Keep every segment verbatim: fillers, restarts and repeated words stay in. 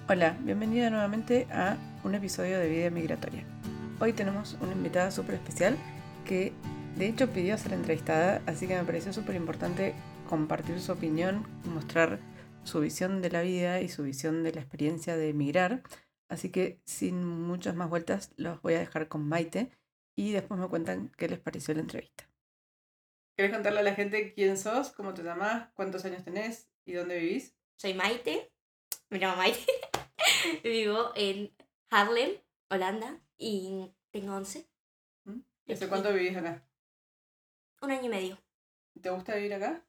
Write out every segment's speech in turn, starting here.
Hola, bienvenida nuevamente a un episodio de Vida Migratoria. Hoy tenemos una invitada súper especial que de hecho pidió ser entrevistada, así que me pareció súper importante compartir su opinión, mostrar su visión de la vida y su visión de la experiencia de emigrar. Así que sin muchas más vueltas los voy a dejar con Maite y después me cuentan qué les pareció la entrevista. ¿Querés contarle a la gente quién sos, cómo te llamás, cuántos años tenés y dónde vivís? Soy Maite, me llamo Maite, vivo en Haarlem, Holanda, y tengo once. ¿Mm? ¿Y hace Aquí, cuánto vivís acá? un año y medio. ¿Te gusta vivir acá?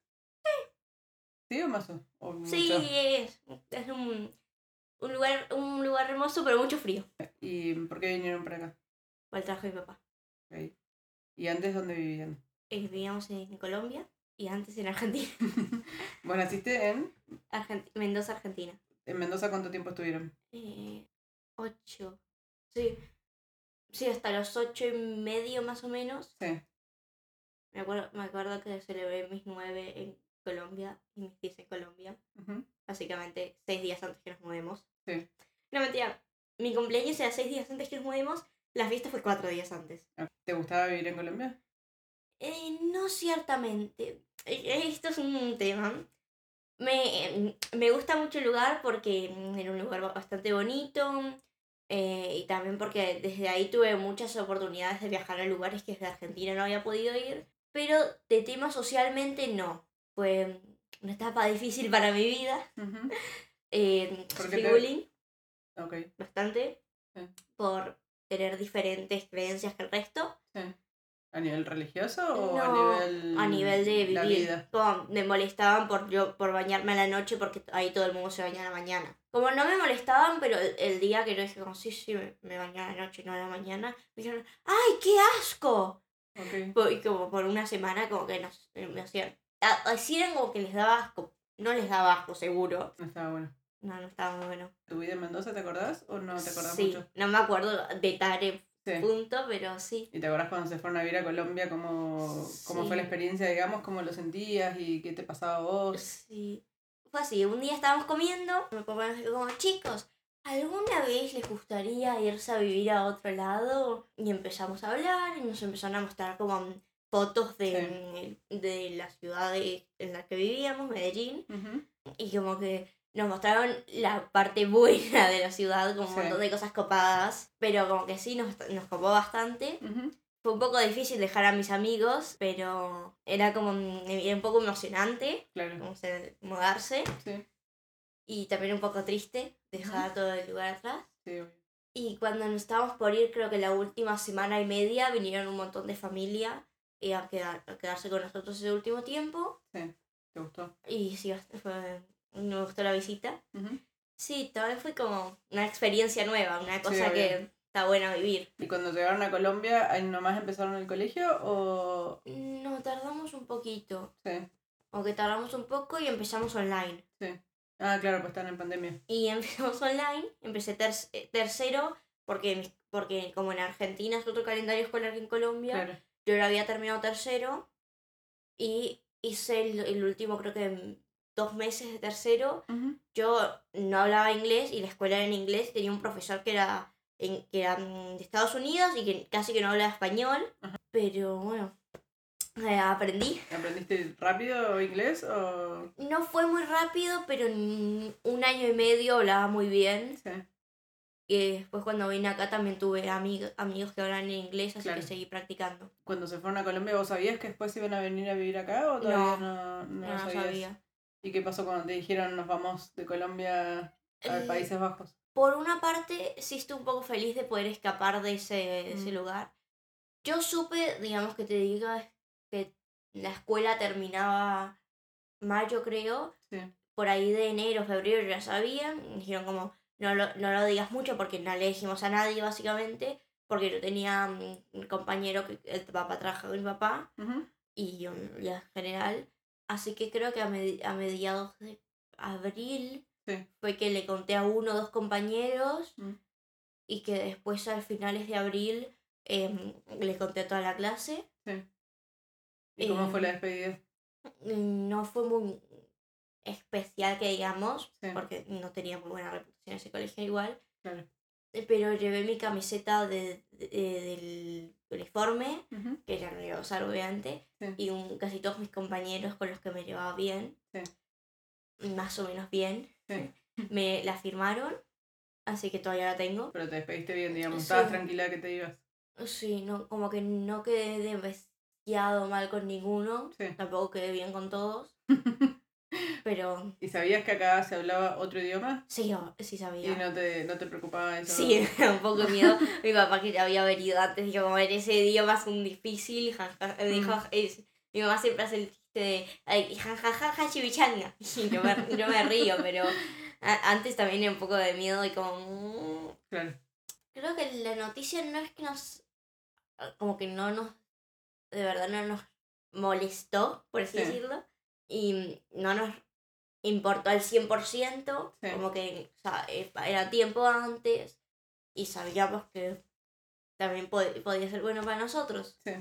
¿Sí o más o, o mucho? Sí, es, es un, un, lugar, un lugar hermoso, pero mucho frío. ¿Y por qué vinieron para acá? Por el trabajo de mi papá. Ok. ¿Y antes dónde vivían? Eh, vivíamos en Colombia y antes en Argentina. ¿Vos naciste en, Argent- Mendoza, Argentina. en Mendoza? ¿Cuánto tiempo estuvieron? Eh, ocho. Sí, sí, hasta los ocho y medio más o menos. Sí. Me acuerdo, me acuerdo que celebré mis nueve en Colombia y mis diez en Colombia. Ujú. Básicamente seis días antes que nos mudemos. Sí. No, mentira. Mi cumpleaños era seis días antes que nos mudemos. La fiesta fue cuatro días antes. ¿Te gustaba vivir en Colombia? Eh, no ciertamente. Eh, Esto es un tema. Me, me gusta mucho el lugar porque era un lugar bastante bonito. Eh, y también porque desde ahí tuve muchas oportunidades de viajar a lugares que desde Argentina no había podido ir. Pero de tema socialmente no. Fue una etapa difícil para mi vida. Ujú. Eh, ¿Por qué sufrí te...? bullying Ok. bastante Sí. por tener diferentes creencias que el resto. Sí. ¿A nivel religioso o a No, a nivel de nivel la vivir. vida? Como me molestaban por yo por bañarme a la noche porque ahí todo el mundo se baña a la mañana. Como no me molestaban, pero el, el día que yo dije como sí, sí, me, me bañé a la noche y no a la mañana, me dijeron, ¡ay, qué asco! Ok. Por- Y como por una semana como que nos, me hacían... a- Así eran como que les daba asco. No les daba asco, seguro. No estaba bueno. No, no estaba muy bueno. ¿Tu vida en Mendoza te acordás o no te acordás Sí, mucho? no me acuerdo de tal Sí. punto, pero sí. ¿Y te acordás cuando se fueron a vivir a Colombia, cómo, cómo fue la Sí, experiencia, digamos, cómo lo sentías y qué te pasaba a vos? sí. Fue así, un día estábamos comiendo, mi papá nos dijo como, chicos, ¿alguna vez les gustaría irse a vivir a otro lado? Y empezamos a hablar y nos empezaron a mostrar como fotos de, de la ciudad de- en la que vivíamos, Medellín, Ujú. y como que nos mostraron la parte buena de la ciudad, con un Sí. montón de cosas copadas, pero como que sí nos, nos copó bastante. Ujú. Fue un poco difícil dejar a mis amigos, pero era como era un poco emocionante, Claro. como se- mudarse, Sí. y también un poco triste dejar Ujú. todo el lugar atrás. Sí, obvio. Y cuando nos estábamos por ir, creo que la última semana y media vinieron un montón de familia y a, quedar, a quedarse con nosotros ese último tiempo. Sí. ¿Te gustó? Y sí, bast- fue, me gustó la visita. Ujú. Sí, también fue como una experiencia nueva, una Sí, cosa obvio. que está buena vivir. ¿Y cuando llegaron a Colombia, ahí nomás empezaron el colegio o...? No, tardamos un poquito. Sí, O que tardamos un poco y empezamos online. sí. Ah, claro, pues están en pandemia. Y empezamos online, empecé ter tercero, porque, porque como en Argentina es otro calendario escolar que en Colombia, Claro. yo lo había terminado tercero y hice el, el último, creo que dos meses de tercero. Ujú. Yo no hablaba inglés y la escuela era en inglés, tenía un profesor que era, en, que era mm, de Estados Unidos y que casi que no hablaba español, Ajá. pero bueno, eh, aprendí. ¿Aprendiste rápido inglés o...? No fue muy rápido, pero en un año y medio hablaba muy bien. Sí, Y después cuando vine acá también tuve amig amigos que hablan en inglés, así claro. que seguí practicando. Cuando se fueron a Colombia, ¿vos sabías que después iban a venir a vivir acá o todavía No, no, no no lo lo sabías? sabía. ¿Y qué pasó cuando te dijeron nos vamos de Colombia a El- Países Bajos? por una parte, sí estoy un poco feliz de poder escapar de ese, de ese Mm. lugar. Yo supe, digamos que te diga, que la escuela terminaba mayo, creo. Sí, Por ahí de enero, febrero ya sabían. Me dijeron como, no lo, no lo digas mucho porque no le dijimos a nadie, básicamente. Porque yo tenía mm, un compañero que el papá trabaja con mi papá. ujú, Y um, ya en general. Así que creo que a, medi- a mediados de abril sí. fue que le conté a uno o dos compañeros Mm. y que después a finales de abril em, le conté a toda la clase. Sí. ¿Y cómo fue la Em, despedida? no fue muy... especial que digamos, Sí. porque no tenía muy buena reputación ese colegio igual. Claro. Pero llevé mi camiseta de, de- del uniforme, Ujú. que ya no iba a usar obviamente, Sí. y un, casi todos mis compañeros con los que me llevaba bien, Sí. más o menos bien, Sí. me la firmaron, así que todavía la tengo. Pero te despediste bien, digamos. Sí. Estabas tranquila que te ibas. Sí, no, como que no quedé demasiado mal con ninguno, Sí. tampoco quedé bien con todos, pero ¿Y sabías que acá se hablaba otro idioma? sí, o- sí ¿Y sabía. no te, no te preocupaba eso? Sí, me da un poco de miedo. Mi papá, que ya había venido antes, dijo, como en ese idioma es un difícil, ja, ja, me dijo, Mm. es, mi mamá siempre hace el chiste de, ay, ja, ja, ja, ja, chivichanga. Y yo me, yo me río, pero a- antes también era un poco de miedo y como... mm, Claro. creo que la noticia no es que nos... como que no nos... de verdad no nos molestó, por así Sí. decirlo, y no nos importó al cien por ciento, Sí. como que o sea, eh, era tiempo antes y sabíamos que también pod- podía ser bueno para nosotros. Sí.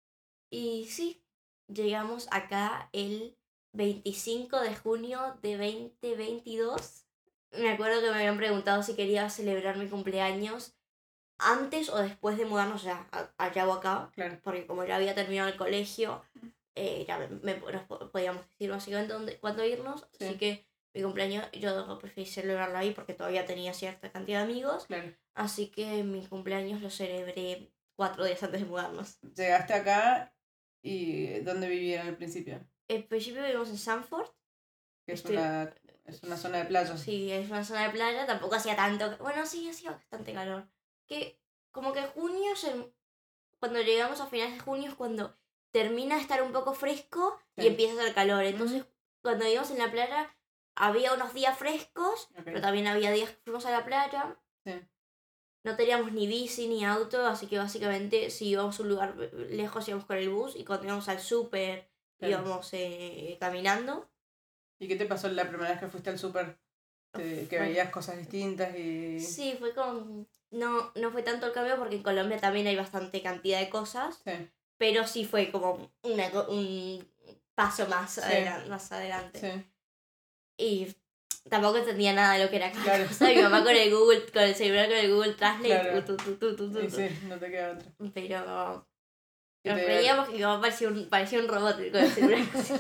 Y sí, llegamos acá el veinticinco de junio de veinte veintidós. Me acuerdo que me habían preguntado si quería celebrar mi cumpleaños antes o después de mudarnos ya a- allá o acá, Claro. porque como ya había terminado el colegio, eh, ya me, me- nos po- podíamos decir básicamente dónde, cuándo irnos, Sí. así que mi cumpleaños yo preferí celebrarlo ahí porque todavía tenía cierta cantidad de amigos, Claro. así que mi cumpleaños lo celebré cuatro días antes de mudarnos. Llegaste acá y ¿dónde vivían al principio? Al principio vivimos en Sanford. Que es Estoy- una, es una zona de playa. Sí, es una zona de playa, tampoco hacía tanto... Bueno, sí, hacía bastante calor. Que como que junio, se- cuando llegamos a finales de junio es cuando termina de estar un poco fresco y Sí. empieza a hacer calor. Entonces, Ujú. cuando íbamos en la playa, había unos días frescos, Ok. pero también había días que fuimos a la playa. Sí. No teníamos ni bici ni auto, así que básicamente si íbamos a un lugar lejos íbamos con el bus y cuando íbamos al súper Claro. íbamos eh, caminando. ¿Y qué te pasó la primera vez que fuiste al súper? Que, que Bueno. veías cosas distintas y... Sí, fue como... No, no fue tanto el cambio porque en Colombia también hay bastante cantidad de cosas, Sí. pero sí fue como una, co- un paso más, Sí. adelan- más adelante. Sí. Y tampoco entendía nada de lo que era cada Claro. cosa. Mi mamá con el Google, con el celular con el Google Translate, Claro. tu, tu, tu, tu, tu, Y tu. sí, no te queda otra. Pero ¿Y nos te, reíamos que mi mamá parecía un, parecía un robot con el celular así.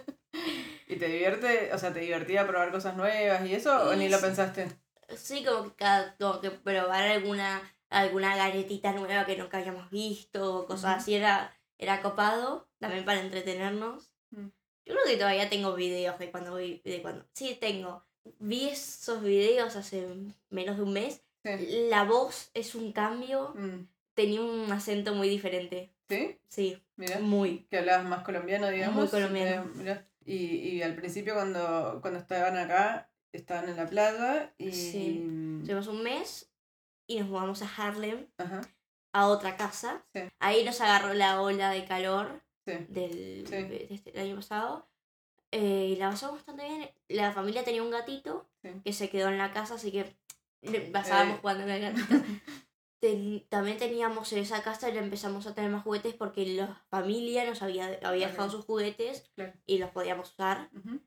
¿Y te divierte, o sea, te divertía probar cosas nuevas y eso o Y ni lo sí. pensaste? Sí, como que, cada, como que probar alguna, alguna galletita nueva que nunca habíamos visto, o cosas Ujú. así, era, era copado, también para entretenernos. Mm. Yo creo que todavía tengo videos de cuando vi, de cuando. Sí, tengo. Vi esos videos hace menos de un mes. Sí. La voz es un cambio. Mm. Tenía un acento muy diferente. ¿Sí? Sí, Mira. muy. Que hablabas más colombiano, digamos. Muy colombiano. Te- mirá. Y, y al principio cuando, cuando estaban acá, estaban en la playa y... Sí. Tuvimos un mes y nos mudamos a Harlem, Ajá. a otra casa. Sí. Ahí nos agarró la ola de calor Sí. del, Sí. de este- del año pasado. Eh, y la pasamos bastante bien. La familia tenía un gatito Sí. que se quedó en la casa, así que le pasábamos Eh. jugando con el gatito. Ten- también teníamos en esa casa, le empezamos a tener más juguetes porque la familia nos había, había dejado Ok. sus juguetes Claro. y los podíamos usar. Ujú.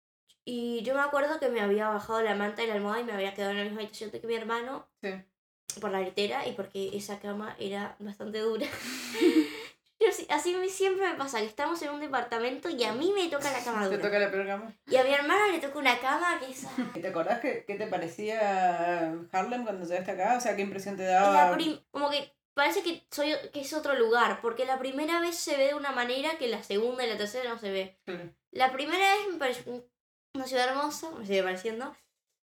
Y yo me acuerdo que me había bajado la manta y la almohada y me había quedado en la misma habitación que mi hermano Sí. por la litera y porque esa cama era bastante dura. Yo sí- así me- siempre me pasa que estamos en un departamento y a mí me toca la cama Te dura. toca la peor cama. Y a mi hermano le toca una cama que es... ¿Y te acordás qué, qué te parecía Harlem cuando llegaste acá? O sea, ¿qué impresión te la daba? prim- como que parece que soy que es otro lugar, porque la primera vez se ve de una manera que la segunda y la tercera no se ve. Claro. La primera vez me pareció una ciudad hermosa, me sigue pareciendo.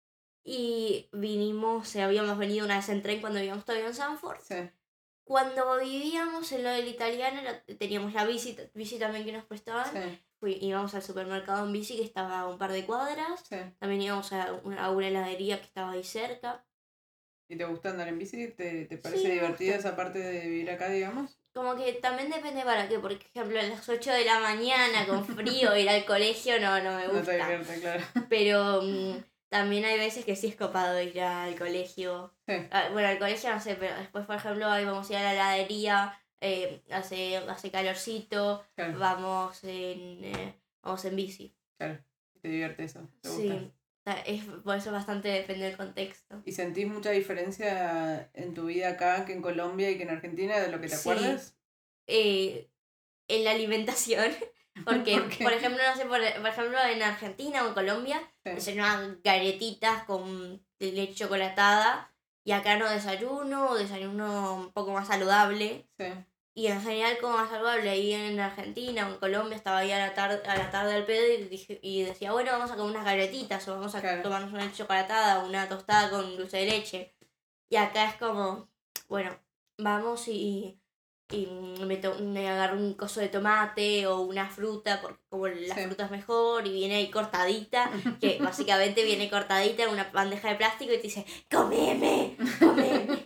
Y vinimos, eh, habíamos venido una vez en tren cuando vivíamos todavía en Sanford. Sí. Cuando vivíamos en lo del italiano, era- teníamos la bici, bici también que nos prestaban. Sí. Fui- íbamos al supermercado en bici que estaba a un par de cuadras. Sí. También íbamos a una, a una heladería que estaba ahí cerca. ¿Y te gusta andar en bici? ¿Te, te Sí, parece me divertida gusta. esa parte de vivir acá, digamos? Como que también depende para qué. Por ejemplo, a las ocho de la mañana con frío ir al colegio no, no me No te gusta. divierte, claro. Pero mm, también hay veces que sí es copado ir al colegio. Sí. Ah, bueno, al colegio no sé, pero después, por ejemplo, ahí vamos a ir a la heladería, eh, hace, hace calorcito, Claro. vamos en, eh, vamos en bici. Claro. Te divierte eso, te gusta. Sí, es, por eso bastante depende del contexto. ¿Y sentís mucha diferencia en tu vida acá que en Colombia y que en Argentina de lo que te Sí. acuerdas? Eh, en la alimentación, porque, ¿Por qué? por ejemplo, no sé, por, por ejemplo, en Argentina o en Colombia Sí. desayunaban galletitas con leche chocolatada y acá no desayuno, o desayuno un poco más saludable. Sí. Y en general como más saludable, ahí en Argentina o en Colombia estaba ahí a la tarde, a la tarde al pedo y, dije, y decía, bueno, vamos a comer unas galletitas o vamos a Claro. tomarnos una leche chocolatada o una tostada con dulce de leche. Y acá es como, bueno, vamos y, y me, to- me agarro un coso de tomate o una fruta, porque como la Sí. fruta es mejor y viene ahí cortadita, que básicamente viene cortadita en una bandeja de plástico y te dice, comeme, comeme.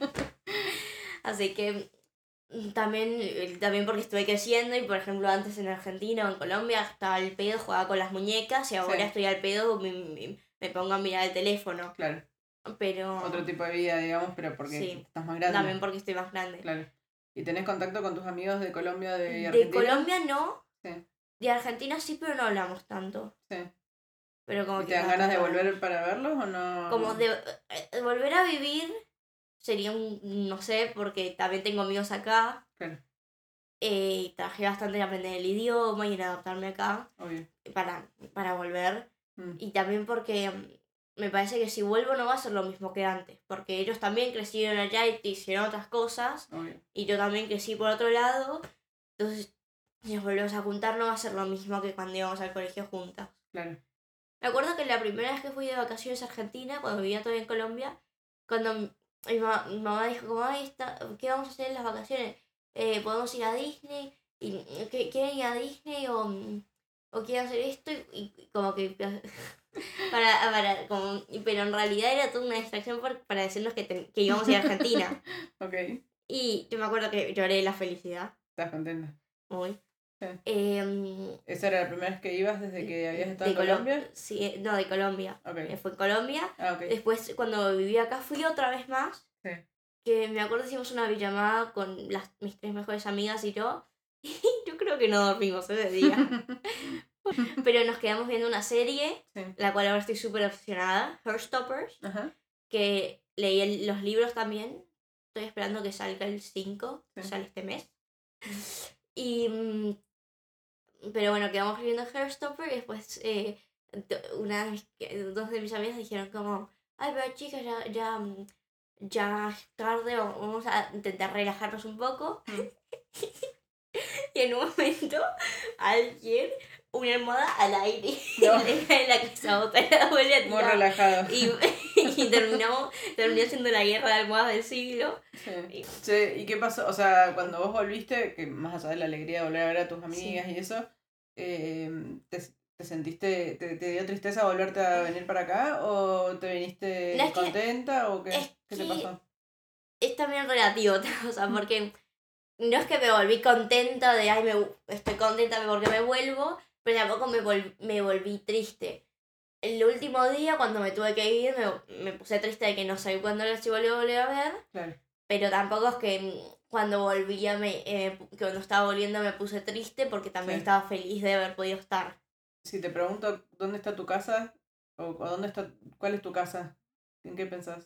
Así que también, eh, también porque estuve creciendo y por ejemplo antes en Argentina o en Colombia estaba al pedo, jugaba con las muñecas y ahora Sí. estoy al pedo, me, me, me pongo a mirar el teléfono. Claro. Pero Otro tipo de vida, digamos, pero porque sí, estás más grande. también porque estoy más grande. Claro. ¿Y tenés contacto con tus amigos de Colombia de De Argentina? Colombia no, Sí, de Argentina sí, pero no hablamos tanto. sí. Pero como ¿Y que te dan cada ganas de tanto volver hablamos. para verlos o no? Como de eh, volver a vivir sería un, no sé, porque también tengo amigos acá. Claro, Eh, y trabajé bastante en aprender el idioma y en adaptarme acá obvio. para, para volver. Mm, Y también porque mm, me parece que si vuelvo no va a ser lo mismo que antes, porque ellos también crecieron allá y hicieron otras cosas, obvio. y yo también crecí por otro lado, entonces si nos volvemos a juntar no va a ser lo mismo que cuando íbamos al colegio juntas. Claro. Me acuerdo que la primera vez que fui de vacaciones a Argentina, cuando vivía todavía en Colombia, cuando mi, mi ma- mi mamá dijo, como, "Ay, está, ¿qué vamos a hacer en las vacaciones? Eh, ¿podemos ir a Disney? Y, ¿qué- ¿Quieren ir a Disney o, mm, o quieren hacer esto?" Y, y como que... para, para, como, pero en realidad era toda una distracción por- para decirnos que, ten- que íbamos a ir a Argentina. Ok, Y yo me acuerdo que lloré de la felicidad. estás contenta. Muy. Sí. Em, ¿Esa era la primera vez que ibas desde que habías estado de en Colo- Colombia? Sí, eh, no, de Colombia. Ok. Eh, Fue en Colombia. Ah, ok. Después, cuando viví acá, fui otra vez más. Sí. Que me acuerdo hicimos una videollamada con las, mis tres mejores amigas y yo. Y yo creo que no dormimos ese día. Pero nos quedamos viendo una serie, Sí. la cual ahora estoy súper obsesionada, Heartstoppers, Ajá. que leí el- los libros también. Estoy esperando que salga el cinco, que Sí. sale este mes. Y, mm, pero bueno, quedamos viendo Heartstopper y después eh, do- una de mis- que- dos de mis amigas dijeron como, ay, pero chicas, ya, ya, mm, ya es tarde, o- vamos a intentar relajarnos un poco. Mm. Y en un momento, alguien, una almohada al aire, No. le cae en la cabeza a otra y la vuelve a Muy tirar. relajado. Y, y terminó, terminó siendo la guerra de almohadas del siglo. Sí. Y- Sí, ¿y qué pasó? O sea, cuando vos volviste, que más allá de la alegría de volver a ver a tus amigas y eso, eh, ¿te, te sentiste, te, te dio tristeza volverte a venir para acá? ¿O te viniste No, es que- contenta? ¿O qué? es ¿Qué te que- pasó? Es también relativo, o sea, porque no es que me volví contenta de, ay, me, estoy contenta porque me vuelvo, pero tampoco me, vol- me volví triste. El último día, cuando me tuve que ir, me, me puse triste de que no sabía cuándo las iba a volver a ver, Claro. pero tampoco es que mm, cuando volvía, me, eh, que cuando estaba volviendo me puse triste porque también Sí. estaba feliz de haber podido estar. Si te pregunto dónde está tu casa, o, o dónde está, ¿cuál es tu casa? ¿En qué pensás?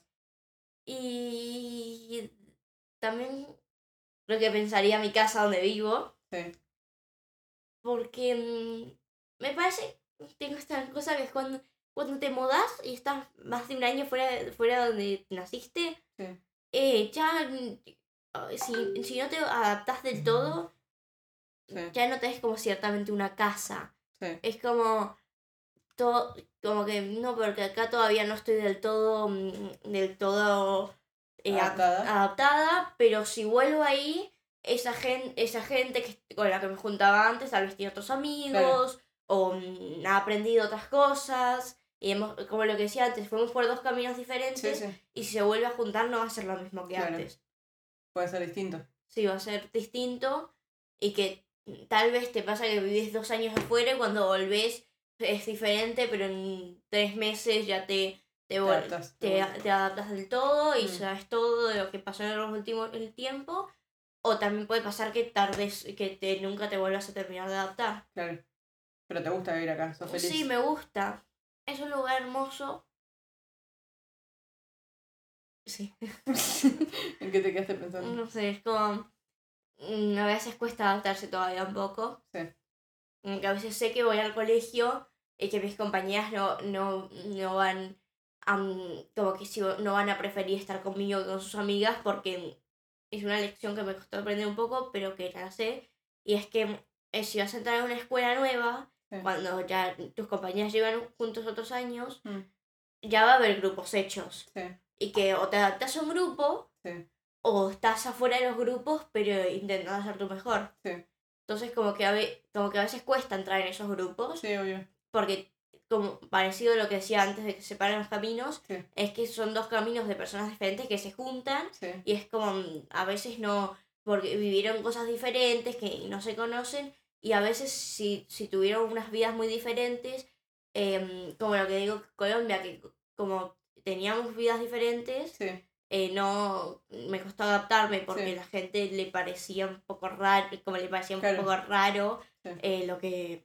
Y también lo que pensaría mi casa donde vivo, Sí, porque mm, me parece, tengo esta cosa que es cuando, cuando te mudas y estás más de un año fuera, fuera donde naciste, sí, eh, ya mm, si, si no te adaptas del todo, sí, ya no tenés como ciertamente una casa. sí. Es como todo, como que no, porque acá todavía no estoy del todo, mm, del todo eh, a- Adaptada. adaptada, pero si vuelvo ahí, esa gente, esa gente que, con la que me juntaba antes, tal vez tiene otros amigos, o mm, ha aprendido otras cosas, y hemos, como lo que decía antes, fuimos por dos caminos Sí, diferentes, sí, y si se vuelve a juntar no va a ser lo mismo que Claro. antes. puede ser distinto. Sí, va a ser distinto, y que tal vez te pasa que vivís dos años afuera y cuando volvés es diferente, pero en tres meses ya te, te, Te vol- adaptas, de te, vuelta. te adaptas del todo y Mm. sabes todo de lo que pasó en los últimos el tiempo. O también puede pasar que tardes, que te, nunca te vuelvas a terminar de adaptar. Claro. Pero te gusta vivir acá, sos feliz. Sí, me gusta. Es un lugar hermoso. Sí. ¿En qué te quedaste pensando? No sé, es como... A veces cuesta adaptarse todavía un poco. Sí. Que a veces sé que voy al colegio y que mis compañeras no, no, no van a... Como que si no van a preferir estar conmigo que con sus amigas porque es una lección que me costó aprender un poco, pero que ya la sé. Y es que eh, si vas a entrar a una escuela nueva, Sí. cuando ya tus compañeras llevan juntos otros años, Mm. ya va a haber grupos hechos. Sí. Y que o te adaptas a un grupo, Sí. o estás afuera de los grupos, pero intentando hacer tu mejor. Sí. Entonces como que, a ve- como que a veces cuesta entrar en esos grupos, Sí, obvio. porque como parecido a lo que decía antes de que se separen los caminos, Sí. es que son dos caminos de personas diferentes que se juntan, Sí. y es como mm, a veces no, porque vivieron cosas diferentes que no se conocen, y a veces si, si tuvieron unas vidas muy diferentes, em, como lo que digo Colombia, que como teníamos vidas diferentes, Sí. eh, no me costó adaptarme porque Sí. la gente le parecía un poco raro, como le parecía un Claro. poco raro Sí. eh, lo que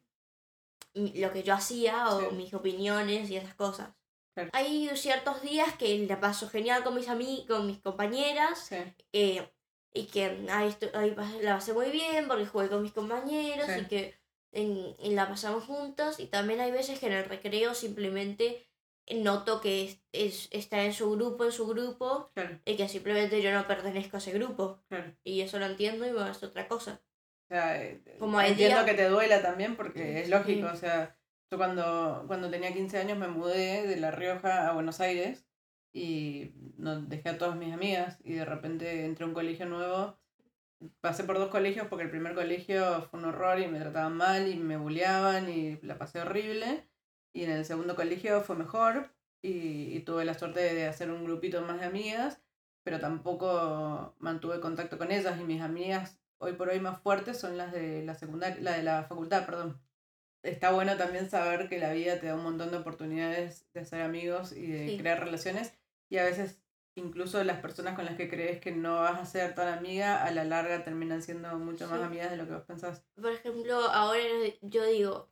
lo que yo hacía o Sí. mis opiniones y esas cosas. Claro. Hay ciertos días que la paso genial con mis ami con mis compañeras, Sí. eh, y que ahí, estu- ahí pas- la pasé muy bien porque jugué con mis compañeros Sí. y que en- y la pasamos juntos, y también hay veces que en el recreo simplemente noto que es, es- está en su grupo, en su grupo, Claro. y que simplemente yo no pertenezco a ese grupo. Claro. Y eso lo entiendo y me hace otra cosa. O sea, eh, Como hay entiendo días... que te duela también porque es lógico. Sí. O sea, yo cuando, cuando tenía quince años me mudé de La Rioja a Buenos Aires y no, dejé a todas mis amigas y de repente entré a un colegio nuevo. Pasé por dos colegios porque el primer colegio fue un horror y me trataban mal y me bulleaban y la pasé horrible. Y en el segundo colegio fue mejor y, y tuve la suerte de hacer un grupito más de amigas, pero tampoco mantuve contacto con ellas, y mis amigas hoy por hoy más fuertes son las de la secundaria, la de la facultad, perdón. Está bueno también saber que la vida te da un montón de oportunidades de hacer amigos y de Sí. crear relaciones, y a veces incluso las personas con las que crees que no vas a ser tan amiga, a la larga terminan siendo mucho más Sí. amigas de lo que vos pensás. Por ejemplo, ahora yo digo,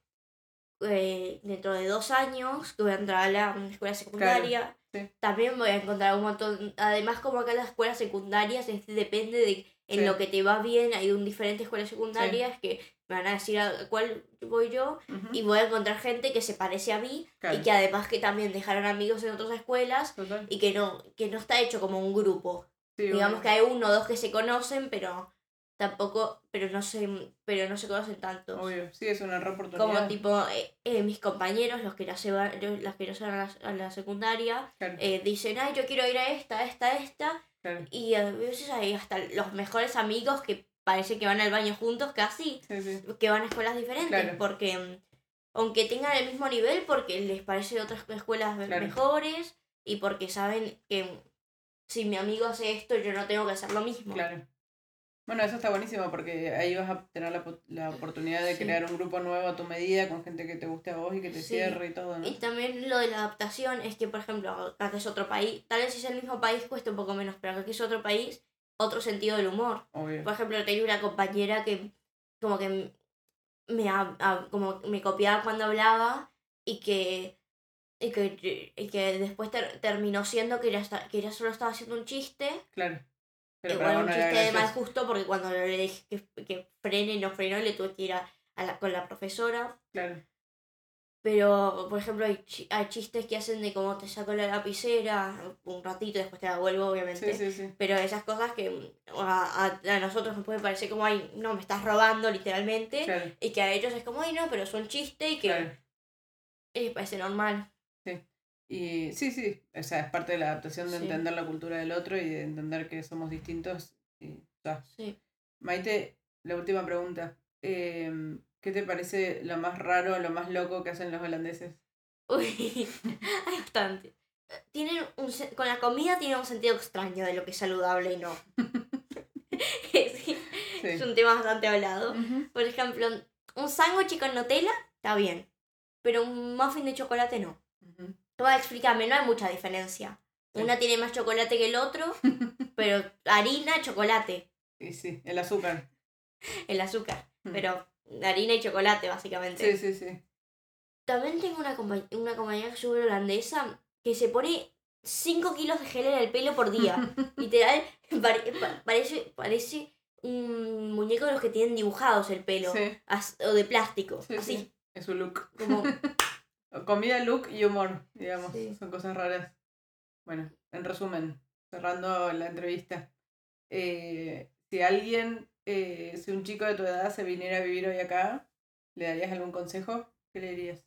eh, dentro de dos años que voy a entrar a la escuela secundaria, Claro, sí. también voy a encontrar un montón. Además, como acá las escuelas secundarias es- depende de en Sí. lo que te va bien, hay un diferentes escuelas secundarias que me van a decir a cuál voy yo, Ujú. y voy a encontrar gente que se parece a mí, Claro. y que además que también dejaron amigos en otras escuelas, Total. y que no, que no está hecho como un grupo. Sí, Digamos obvio. que hay uno o dos que se conocen, pero tampoco, pero no se, pero no se conocen tantos. Obvio, sí, es una re oportunidad. Como tipo, eh, eh, mis compañeros, los que ya se van, los- las que no se van a la, a la secundaria, Claro, eh, dicen, ay, yo quiero ir a esta, a esta, a esta. claro. Y a veces hay hasta los mejores amigos que parece que van al baño juntos casi, Sí, sí. que van a escuelas diferentes, Claro. porque mm, aunque tengan el mismo nivel, porque les parece otras escuelas me- Claro. mejores, y porque saben que mm, si mi amigo hace esto, yo no tengo que hacer lo mismo. Claro. Bueno, eso está buenísimo porque ahí vas a tener la, po- la oportunidad de Sí. crear un grupo nuevo a tu medida, con gente que te guste a vos y que te Sí. cierre y todo, ¿no? Y también lo de la adaptación es que, por ejemplo, acá es otro país, tal vez si es el mismo país cuesta un poco menos, pero acá que es otro país, otro sentido del humor. Obvio. Por ejemplo, tenía una compañera que como que me, ha- ha- como me copiaba cuando hablaba, y que, y que, y que después ter- terminó siendo que ella, esta- que ella solo estaba haciendo un chiste. Claro. Pero Igual para vos un no era chiste de mal gracioso. justo porque cuando le dije que, que frene no frenó, le tuve que ir a, a la, con la profesora. Claro. Pero, por ejemplo, hay, chi- hay chistes que hacen de cómo te saco la lapicera un ratito y después te la vuelvo, obviamente. Sí, sí, sí. Pero esas cosas que mm, a, a, a nosotros nos puede parecer como, ay, no, me estás robando, literalmente. Claro, Y que a ellos es como, ay, no, pero es un chiste y que claro. les parece normal. Sí. Y sí, sí. O sea, es parte de la adaptación de Sí. entender la cultura del otro y de entender que somos distintos. Y ya. Sí. Maite, la última pregunta. Eh, ¿qué te parece lo más raro, lo más loco que hacen los holandeses? Uy, hay bastante. Tienen un, se- con la comida tienen un sentido extraño de lo que es saludable y no. Sí, es Sí. un tema bastante hablado. Ujú. Por ejemplo, un sándwich con Nutella está bien, pero un muffin de chocolate no. Ujú. Te voy a explicarme, no hay mucha diferencia. Sí. Una tiene más chocolate que el otro, pero harina, chocolate, Y sí, el azúcar. el azúcar. Mm. Pero harina y chocolate, básicamente. Sí, sí, sí. También tengo una, compa- una compañera súper holandesa que se pone cinco kilos de gel en el pelo por día. Literal, pare- pa- parece, parece un muñeco de los que tienen dibujados el pelo. Sí, as- o de plástico. sí, Así. sí. Es su look. Como. Comida, look y humor, digamos. Sí. Son cosas raras. Bueno, en resumen, cerrando la entrevista. Eh, si alguien, eh, si un chico de tu edad se viniera a vivir hoy acá, ¿le darías algún consejo? ¿Qué le dirías?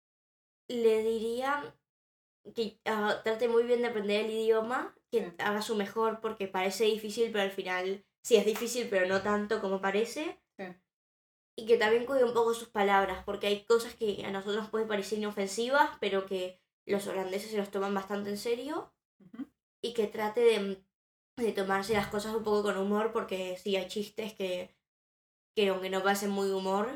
Le diría que ah, trate muy bien de aprender el idioma, que Sí. haga su mejor porque parece difícil, pero al final sí es difícil, pero no tanto como parece. Sí. Y que también cuide un poco sus palabras, porque hay cosas que a nosotros nos pueden parecer inofensivas, pero que los holandeses se los toman bastante en serio. Ujú. Y que trate de, de tomarse las cosas un poco con humor, porque sí hay chistes que, que aunque no pasen muy humor,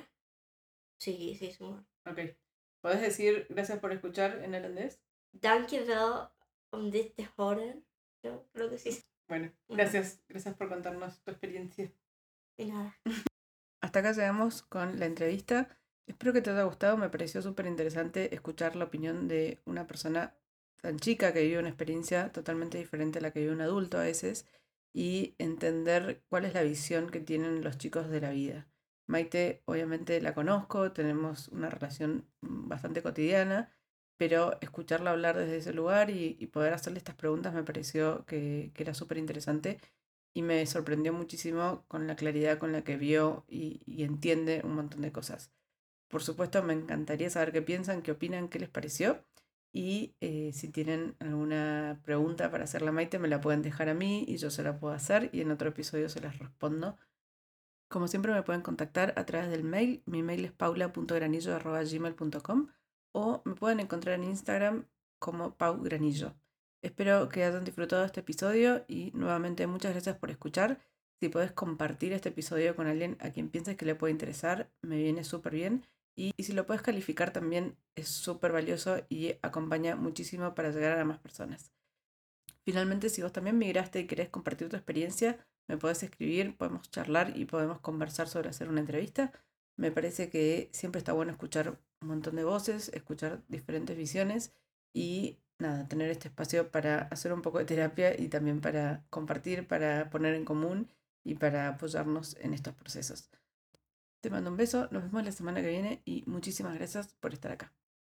sí, sí es humor. Ok. ¿Podés decir gracias por escuchar en holandés? Dankjewel om dit te horen. Yo creo que sí. Bueno, gracias. Gracias por contarnos tu experiencia. De nada. Hasta acá llegamos con la entrevista. Espero que te haya gustado. Me pareció súper interesante escuchar la opinión de una persona tan chica que vive una experiencia totalmente diferente a la que vive un adulto a veces y entender cuál es la visión que tienen los chicos de la vida. Maite, obviamente la conozco, tenemos una relación bastante cotidiana, pero escucharla hablar desde ese lugar y, y poder hacerle estas preguntas me pareció que, que era súper interesante y me sorprendió muchísimo con la claridad con la que vio y, y entiende un montón de cosas. Por supuesto, me encantaría saber qué piensan, qué opinan, qué les pareció. Y eh, si tienen alguna pregunta para hacerle a Maite, me la pueden dejar a mí y yo se la puedo hacer y en otro episodio se las respondo. Como siempre me pueden contactar a través del mail. Mi mail es paula.granillo arroba gmail punto com o me pueden encontrar en Instagram como Pau Granillo. Espero que hayan disfrutado este episodio y nuevamente muchas gracias por escuchar. Si podés compartir este episodio con alguien a quien pienses que le puede interesar, me viene súper bien. Y, y si lo puedes calificar también es súper valioso y acompaña muchísimo para llegar a más personas. Finalmente, si vos también migraste y querés compartir tu experiencia, me podés escribir, podemos charlar y podemos conversar sobre hacer una entrevista. Me parece que siempre está bueno escuchar un montón de voces, escuchar diferentes visiones y nada, tener este espacio para hacer un poco de terapia y también para compartir, para poner en común y para apoyarnos en estos procesos. Te mando un beso, nos vemos la semana que viene y muchísimas gracias por estar acá.